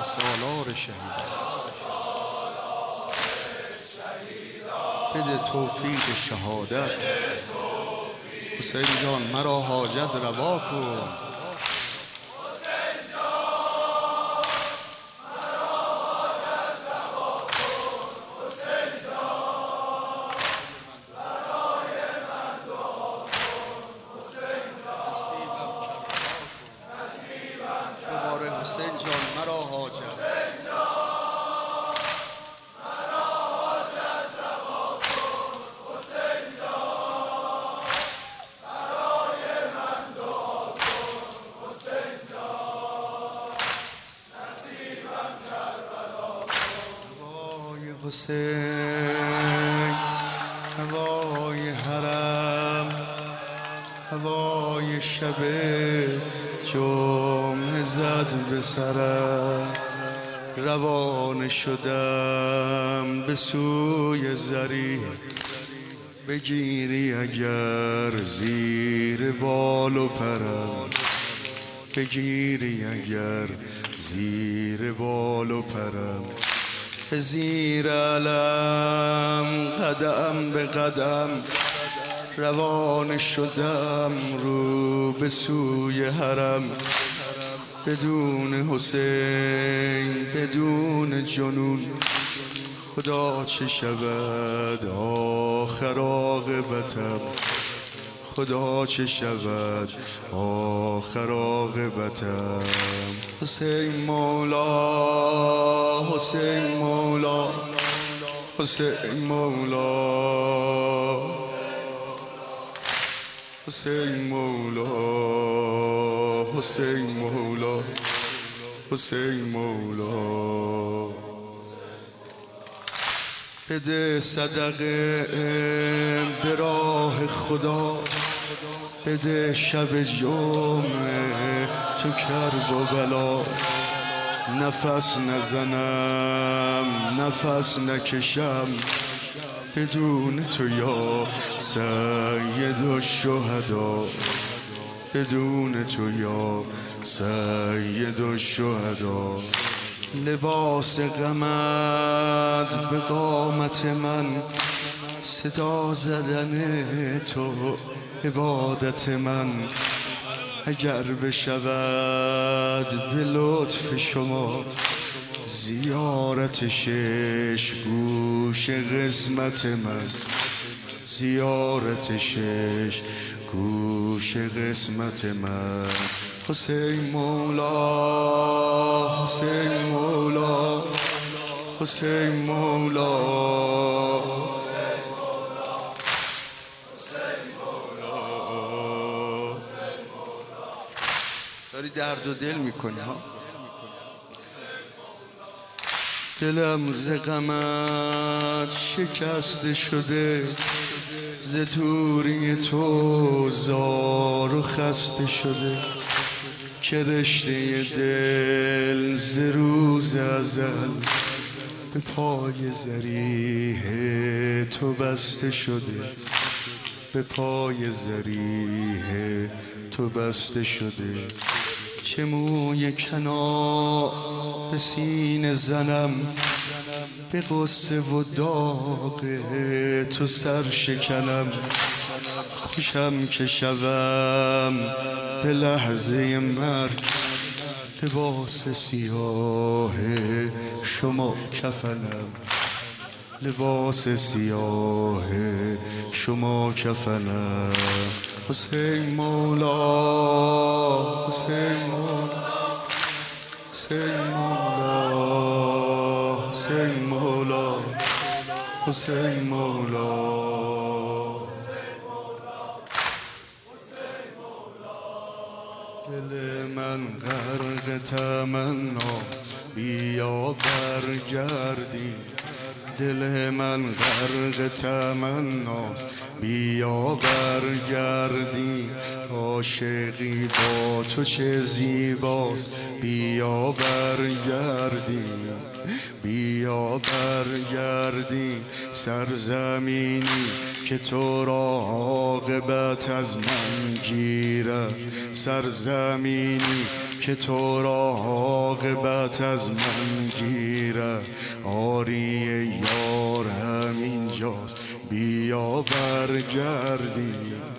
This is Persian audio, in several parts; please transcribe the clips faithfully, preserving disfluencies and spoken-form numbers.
سالار شهیدان بده توفیق شهادت. حسین جان مرا حاجت روا کن. حسین جان مرا حاجت حسین هوای حرم هوای شب جمعه زد به سرم روانه شدم به سوی زری بگیری اگر زیر بال و پرم بگیری اگر زیر بال و پرم به زیر علم قدم به قدم روانه شدم رو به سوی حرم بدون حسین بدون جنون خدا چه شود آخر عاقبتم خدا چه شود آخر عاقبتم حسین مولا حسین مولا حسین مولا حسین مولا حسین مولا حسین مولا بده صدقه به راه خدا بده شب جمعه تو کرب و بلا نفس نزنم نفس نکشم بدون تو یا سید الشهدا بدون تو یا سید الشهدا لباس غمت به قامت من صدا زدن تو عبادت من اگر بشود به لطف شما زیارت شش گوش قسمت من زیارت شش گوش قسمت من حسین مولا حسین مولا حسین مولا داری درد و دل میکنی ها دلم ز غمت شکسته شده ز دوری تو زار و خسته شده که رشته دل ز روز ازل به پای ذریح تو بسته شده به پای ذریح تو بسته شده چه موی کنا به سینه زنم به غصه و داغ تو سر شکنم خوشم که شوم به لحظه مرگ لباس سیاه شما کفنم لباس سیاه شما کفنم حسین مولا حسین مولا حسین مولا حسین مولا حسین مولا دل من غرق تمنا بیا برگردی دل من غرق تمناست بیا برگردی عاشقی با تو چه زیباست بیا برگردی بیا برگردی سرزمینی که تو را عاقبت از من گیرد سرزمینی که تو را عاقبت از من گیرد. آری یار همینجاست، بیا برگردی،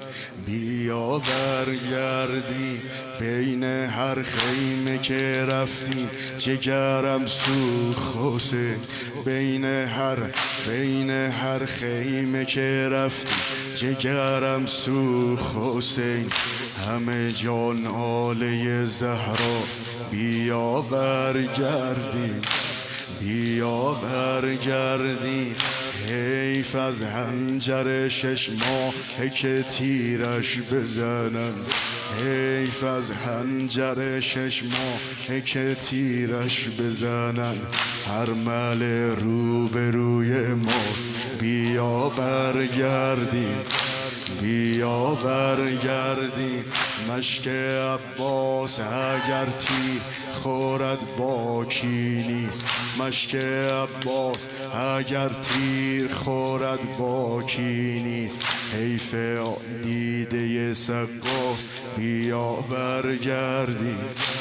بیا برگردی. بین هر خیمه که رفتیم جگرم سوخت حسین. بین هر بین هر خیمه که رفتیم جگرم سوخت حسین. همه جا ناله زهراست، بیا برگردیم، بیا برگردیم. حیف از حنجر شش ماه که تیرش بزنن، حیف از حنجر شش ماه که تیرش بزنن. هر مل رو به روی ماست، بیا برگردیم، بیا برگردیم. مشک عباس اگر تیر خورد باکی نیست، مشک عباس اگر تیر خورد باکی نیست. حیف دیده سقاس، بیا برگردیم،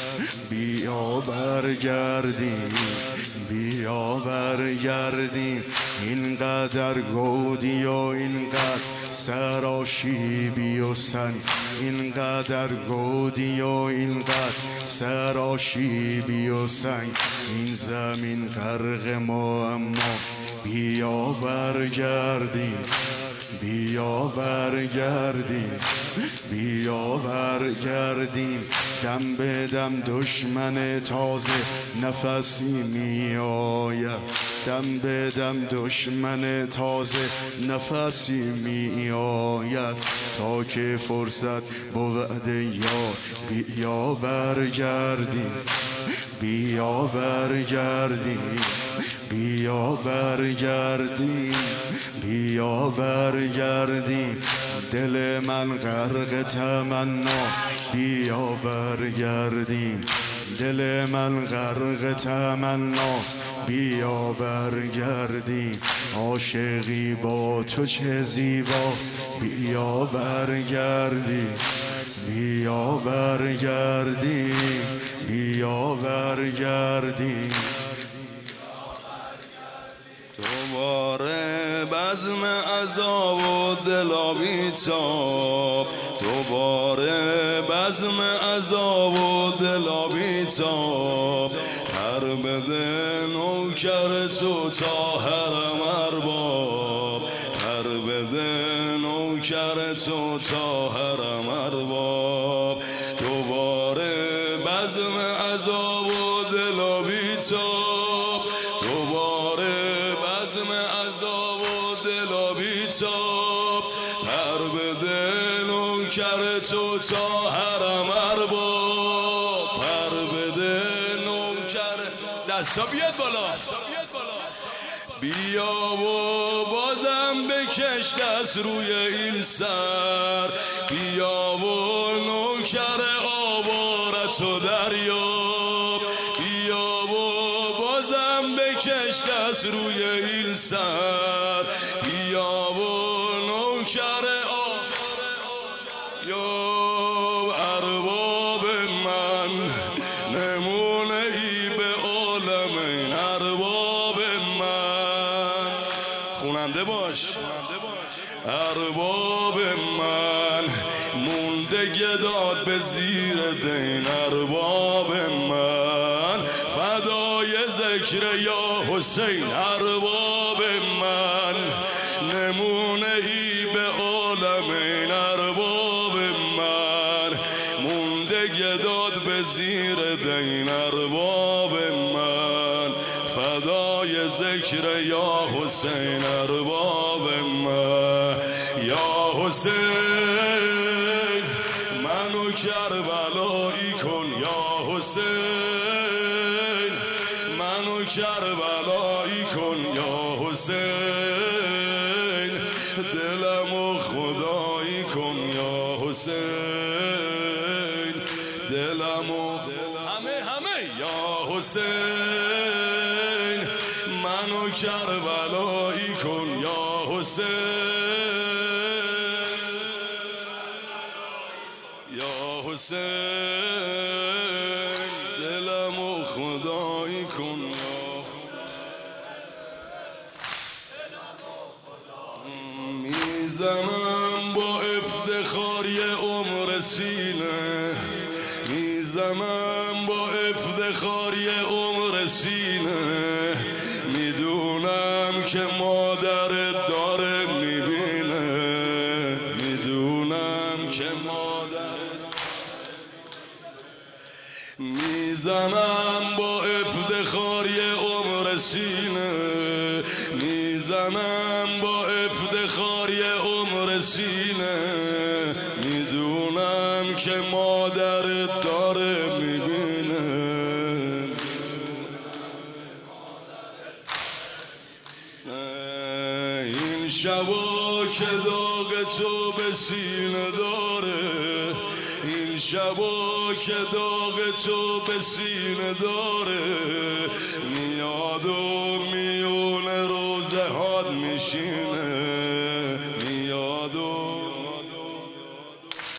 بیا برگردیم، بیا برگردیم. اینقدر گودی و اینقدر سراشیبی و سنگ، اینقدر گودی و اینقدر سراشیبی و سنگ. این زمین غرق ما اما بیا برگردیم، بیا برگردیم، بیا برگردیم. دم به دم دشمن تازه نفسی می آید، دم به دم دشمن تازه نفسی می آید. تا که فرصت بود یار، بیا برگردیم، بیا برگردیم، بیا برگردیم، بیا برگردیم. دل من غرق تمناست، بیا برگردیم، دل من غرق تمناست، بیا برگردیم. عاشقی با تو چه زیباست، بیا برگردیم، بیا برگردیم، بیا برگردیم. دوباره بزم عذاب و دلابی تاب، دوباره بزم عذاب و دلابی تاب. هر بده نوکر تو تا حرم ارباب، هر بده نوکر تو تا حرم ارباب. دوباره بزم عذاب و دلابی تاب، دوباره بزم عذاب و دلابی تاب. هر بده نوکر تو تا حرم ارباب، هر بده نوکر. دستا بیاد بالا، بیا و بازم بکش دست روی این سر. بیا و نوکر آوارت و دریاب، بیا و بازم بکش دست روی این سر. بیا و نوکر یا ارباب من، نمونه ای به عالمین. ارباب من، خوننده باش، ارباب من مونده گداد به زیر دین. ارباب من فدای ذکر یا حسین. ارباب من نمونه ای به عالمین. ارباب من مونده گداد به زیر دین. ارباب من فدای ذکر یا حسین. ارباب من یا حسین منو کربلایی کن. یا حسین منو کربلایی کن. یا حسین دلمو خدایی کن. یا حسین دلمو همه همه. یا حسین منو کربلایی کن. یا حسین یا حسین میزنم با افتخار یه عمر سینه، میزنم با افتخار یه عمر سینه، میدونم که مادرت داره میبینه، میدونم که مادرت. میزنم با افتخار یه عمر سینه، میزنم با افتخار یه عمر سینه، میدونم که مادرت داره میبینه. این شبا که داغ تو به سینه داره، این شبا که داغ تو به سینه داره، میاد و میونه روزه هات میشینه،